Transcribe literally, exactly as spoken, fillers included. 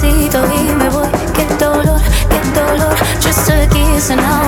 besito y me voy. Qué dolor, qué dolor. Just a kiss and I'll